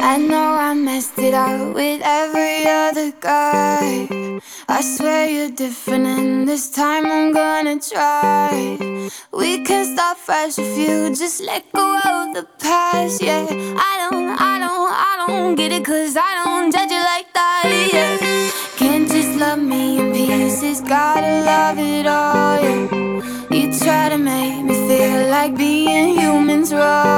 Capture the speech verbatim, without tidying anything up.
I know I messed it up with every other guy. I swear you're different and this time I'm gonna try. We can start fresh if you just let go of the past, yeah. I don't, I don't, I don't get it, cause I don't judge it like that, yeah. Can't just love me in pieces, gotta love it all, yeah. You try to make me feel like being human's wrong.